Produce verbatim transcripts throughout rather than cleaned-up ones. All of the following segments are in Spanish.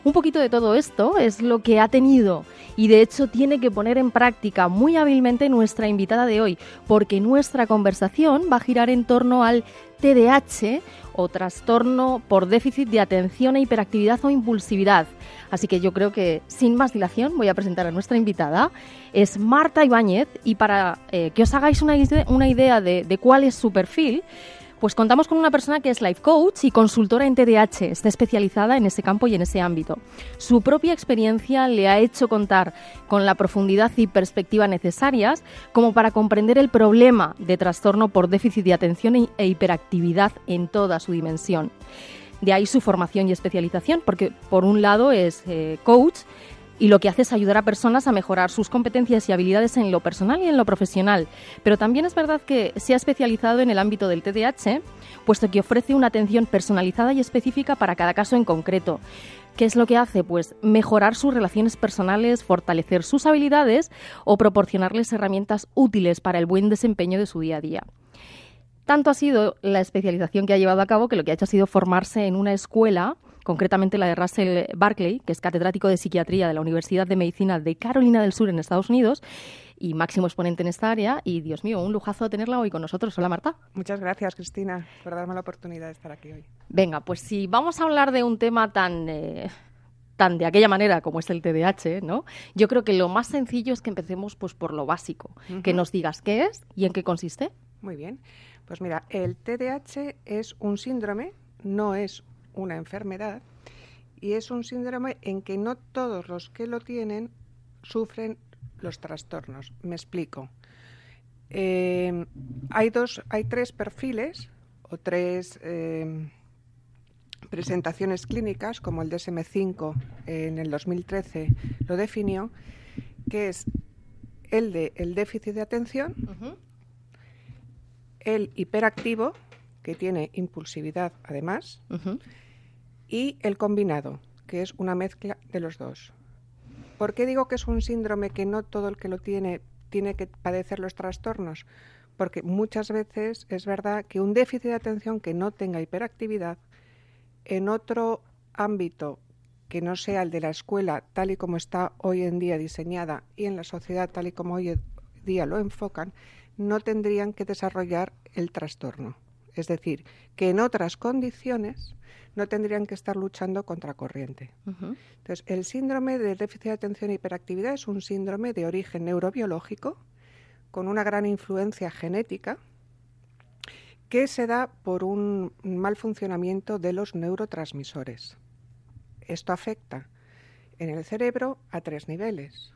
Un poquito de todo esto es lo que ha tenido y de hecho tiene que poner en práctica muy hábilmente nuestra invitada de hoy, porque nuestra conversación va a girar en torno al T D A H o trastorno por déficit de atención e hiperactividad o impulsividad. Así que yo creo que, sin más dilación, voy a presentar a nuestra invitada. Es Marta Ibáñez y para eh, que os hagáis una, una idea de, de cuál es su perfil, pues contamos con una persona que es life coach y consultora en T D A H, está especializada en ese campo y en ese ámbito. Su propia experiencia le ha hecho contar con la profundidad y perspectiva necesarias como para comprender el problema de trastorno por déficit de atención e hiperactividad en toda su dimensión. De ahí su formación y especialización, porque por un lado es eh, coach, y lo que hace es ayudar a personas a mejorar sus competencias y habilidades en lo personal y en lo profesional. Pero también es verdad que se ha especializado en el ámbito del T D A H, puesto que ofrece una atención personalizada y específica para cada caso en concreto. ¿Qué es lo que hace? Pues mejorar sus relaciones personales, fortalecer sus habilidades o proporcionarles herramientas útiles para el buen desempeño de su día a día. Tanto ha sido la especialización que ha llevado a cabo que lo que ha hecho ha sido formarse en una escuela, concretamente la de Russell Barkley, que es catedrático de psiquiatría de la Universidad de Medicina de Carolina del Sur en Estados Unidos y máximo exponente en esta área. Y, Dios mío, un lujazo tenerla hoy con nosotros. Hola, Marta. Muchas gracias, Cristina, por darme la oportunidad de estar aquí hoy. Venga, pues si vamos a hablar de un tema tan... Eh, tan de aquella manera como es el T D A H, ¿no? Yo creo que lo más sencillo es que empecemos pues, por lo básico, uh-huh. que nos digas qué es y en qué consiste. Muy bien. Pues mira, el T D A H es un síndrome, no es una enfermedad, y es un síndrome en que no todos los que lo tienen sufren los trastornos. Me explico. Eh, hay dos, hay tres perfiles o tres eh, presentaciones clínicas, como el D S M cinco en el dos mil trece lo definió, que es el de el déficit de atención, uh-huh. el hiperactivo, que tiene impulsividad además, uh-huh. y el combinado, que es una mezcla de los dos. ¿Por qué digo que es un síndrome que no todo el que lo tiene tiene que padecer los trastornos? Porque muchas veces es verdad que un déficit de atención que no tenga hiperactividad, en otro ámbito que no sea el de la escuela tal y como está hoy en día diseñada y en la sociedad tal y como hoy en día lo enfocan, no tendrían que desarrollar el trastorno. Es decir, que en otras condiciones no tendrían que estar luchando contra corriente. Uh-huh. Entonces, el síndrome de déficit de atención e hiperactividad es un síndrome de origen neurobiológico con una gran influencia genética que se da por un mal funcionamiento de los neurotransmisores. Esto afecta en el cerebro a tres niveles.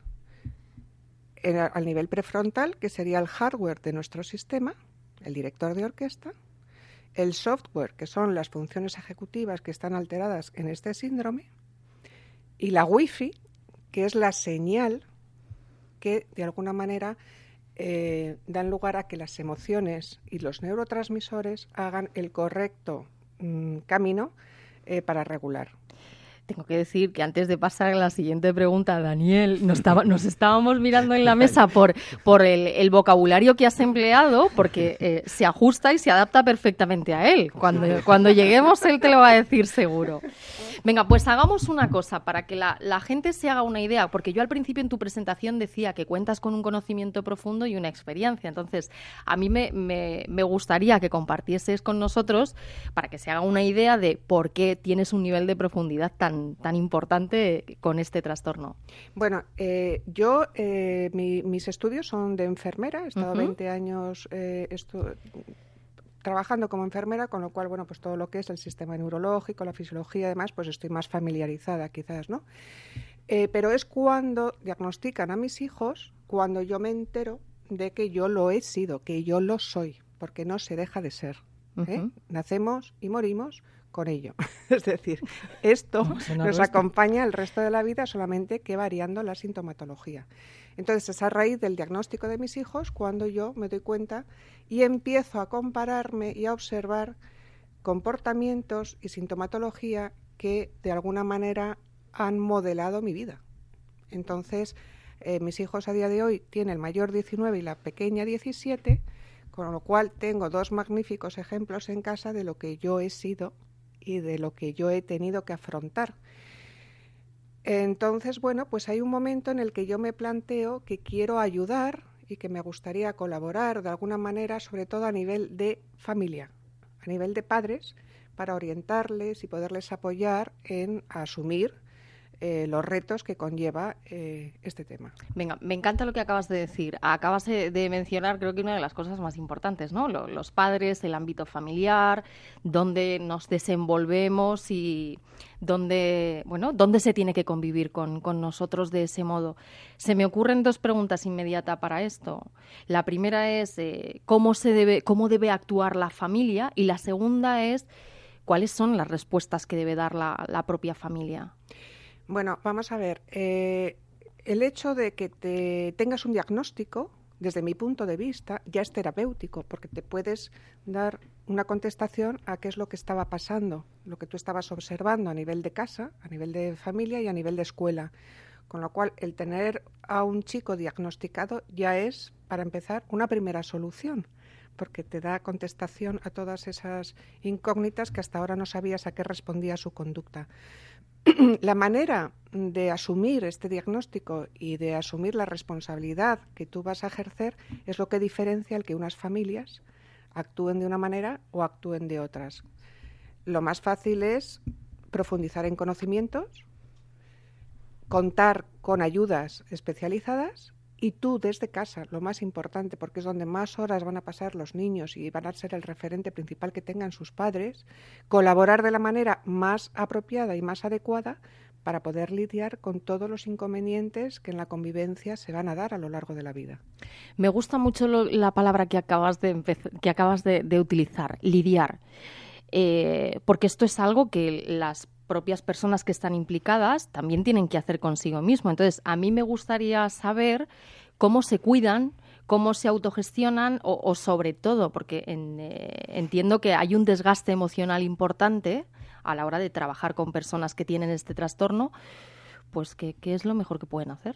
En, al nivel prefrontal, que sería el hardware de nuestro sistema, el director de orquesta, el software, que son las funciones ejecutivas que están alteradas en este síndrome, y la wifi, que es la señal que de alguna manera eh, dan lugar a que las emociones y los neurotransmisores hagan el correcto mm, camino eh, para regular. Tengo que decir que antes de pasar a la siguiente pregunta, Daniel, nos, estaba, nos estábamos mirando en la mesa por, por el, el vocabulario que has empleado, porque eh, se ajusta y se adapta perfectamente a él. Cuando, cuando lleguemos, él te lo va a decir seguro. Venga, pues hagamos una cosa para que la, la gente se haga una idea, porque yo al principio en tu presentación decía que cuentas con un conocimiento profundo y una experiencia. Entonces, a mí me, me, me gustaría que compartieses con nosotros para que se haga una idea de por qué tienes un nivel de profundidad tan, tan importante con este trastorno. Bueno, eh, yo, eh, mi, mis estudios son de enfermera, he estado uh-huh. veinte años eh, estu- trabajando como enfermera, con lo cual, bueno, pues todo lo que es el sistema neurológico, la fisiología y demás, pues estoy más familiarizada quizás, ¿no? Eh, pero es cuando diagnostican a mis hijos, cuando yo me entero de que yo lo he sido, que yo lo soy, porque no se deja de ser. ¿eh? Uh-huh. Nacemos y morimos con ello. Es decir, esto no, nos acompaña el resto de la vida, solamente que variando la sintomatología. Entonces, es a raíz del diagnóstico de mis hijos cuando yo me doy cuenta y empiezo a compararme y a observar comportamientos y sintomatología que de alguna manera han modelado mi vida. Entonces, eh, mis hijos a día de hoy tienen el mayor diecinueve y la pequeña diecisiete, con lo cual tengo dos magníficos ejemplos en casa de lo que yo he sido y de lo que yo he tenido que afrontar. Entonces, bueno, pues hay un momento en el que yo me planteo que quiero ayudar y que me gustaría colaborar de alguna manera, sobre todo a nivel de familia, a nivel de padres, para orientarles y poderles apoyar en asumir eh, los retos que conlleva eh, este tema. Venga, me encanta lo que acabas de decir. Acabas de, de mencionar, creo que una de las cosas más importantes, ¿no? Los, los padres, el ámbito familiar, dónde nos desenvolvemos y dónde, bueno, dónde se tiene que convivir con, con nosotros de ese modo. Se me ocurren dos preguntas inmediatas para esto. La primera es eh, cómo se debe, cómo debe actuar la familia, y la segunda es cuáles son las respuestas que debe dar la, la propia familia. Bueno, vamos a ver, eh, el hecho de que te tengas un diagnóstico, desde mi punto de vista, ya es terapéutico, porque te puedes dar una contestación a qué es lo que estaba pasando, lo que tú estabas observando a nivel de casa, a nivel de familia y a nivel de escuela. Con lo cual, el tener a un chico diagnosticado ya es, para empezar, una primera solución, porque te da contestación a todas esas incógnitas que hasta ahora no sabías a qué respondía su conducta. La manera de asumir este diagnóstico y de asumir la responsabilidad que tú vas a ejercer es lo que diferencia el que unas familias actúen de una manera o actúen de otras. Lo más fácil es profundizar en conocimientos, contar con ayudas especializadas y tú desde casa, lo más importante, porque es donde más horas van a pasar los niños y van a ser el referente principal que tengan sus padres, colaborar de la manera más apropiada y más adecuada para poder lidiar con todos los inconvenientes que en la convivencia se van a dar a lo largo de la vida. Me gusta mucho lo, la palabra que acabas de, que acabas de, de utilizar, lidiar, eh, porque esto es algo que las propias personas que están implicadas también tienen que hacer consigo mismo. Entonces, a mí me gustaría saber cómo se cuidan, cómo se autogestionan o, o sobre todo, porque en, eh, entiendo que hay un desgaste emocional importante a la hora de trabajar con personas que tienen este trastorno, pues ¿qué, qué es lo mejor que pueden hacer?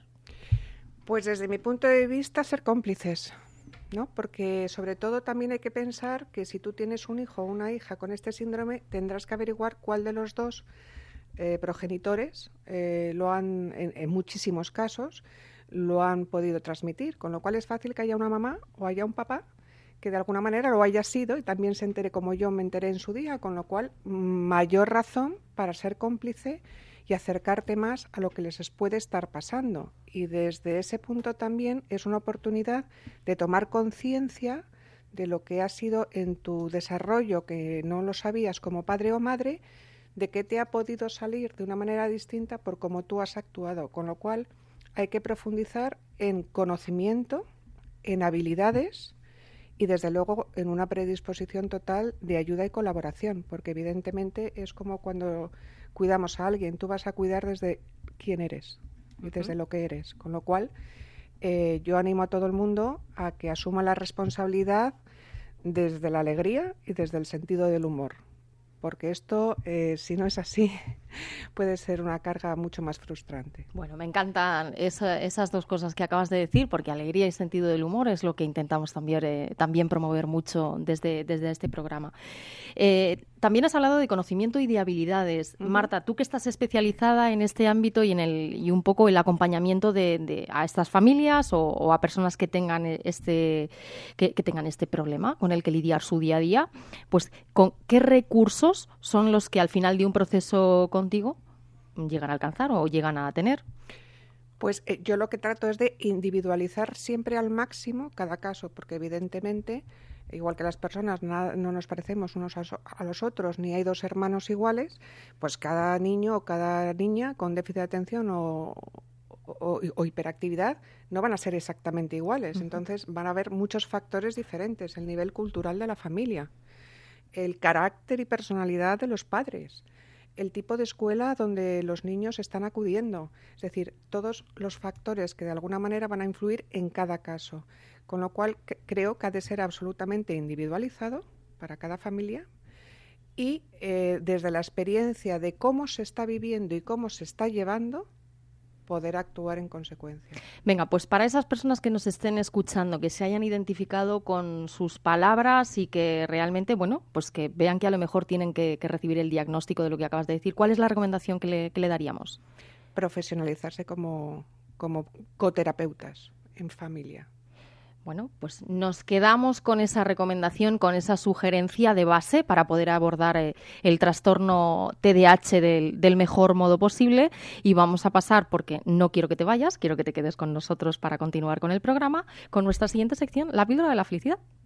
Pues desde mi punto de vista, ser cómplices, ¿no? Porque sobre todo también hay que pensar que si tú tienes un hijo o una hija con este síndrome, tendrás que averiguar cuál de los dos eh, progenitores eh, lo han, en, en muchísimos casos, lo han podido transmitir, con lo cual es fácil que haya una mamá o haya un papá que de alguna manera lo haya sido y también se entere como yo me enteré en su día, con lo cual mayor razón para ser cómplice y acercarte más a lo que les puede estar pasando. Y desde ese punto también es una oportunidad de tomar conciencia de lo que ha sido en tu desarrollo, que no lo sabías como padre o madre, de que te ha podido salir de una manera distinta por cómo tú has actuado. Con lo cual hay que profundizar en conocimiento, en habilidades y desde luego en una predisposición total de ayuda y colaboración, porque evidentemente es como cuando cuidamos a alguien, tú vas a cuidar desde quién eres y desde uh-huh. lo que eres, con lo cual eh, yo animo a todo el mundo a que asuma la responsabilidad desde la alegría y desde el sentido del humor, porque esto, eh, si no es así, puede ser una carga mucho más frustrante. Bueno, me encantan esa, esas dos cosas que acabas de decir, porque alegría y sentido del humor es lo que intentamos también, eh, también promover mucho desde, desde este programa. Eh, también has hablado de conocimiento y de habilidades. Uh-huh. Marta, tú que estás especializada en este ámbito y en el y un poco el acompañamiento de, de a estas familias o, o a personas que tengan este que, que tengan este problema con el que lidiar su día a día, pues ¿con qué recursos son los que al final de un proceso contigo llegan a alcanzar o llegan a tener? Pues eh, yo lo que trato es de individualizar siempre al máximo cada caso, porque evidentemente, igual que las personas nada, no nos parecemos unos a, a los otros, ni hay dos hermanos iguales, pues cada niño o cada niña con déficit de atención o, o, o hiperactividad no van a ser exactamente iguales. Uh-huh. Entonces van a haber muchos factores diferentes, el nivel cultural de la familia, el carácter y personalidad de los padres, el tipo de escuela donde los niños están acudiendo, es decir, todos los factores que de alguna manera van a influir en cada caso, con lo cual c- creo que ha de ser absolutamente individualizado para cada familia y eh, desde la experiencia de cómo se está viviendo y cómo se está llevando, poder actuar en consecuencia. Venga, pues para esas personas que nos estén escuchando, que se hayan identificado con sus palabras y que realmente, bueno, pues que vean que a lo mejor tienen que, que recibir el diagnóstico de lo que acabas de decir, ¿cuál es la recomendación que le, que le daríamos? profesionalizarse como, como coterapeutas en familia. Bueno, pues nos quedamos con esa recomendación, con esa sugerencia de base para poder abordar eh, el trastorno T D A H del, del mejor modo posible, y vamos a pasar, porque no quiero que te vayas, quiero que te quedes con nosotros para continuar con el programa, con nuestra siguiente sección, la píldora de la felicidad.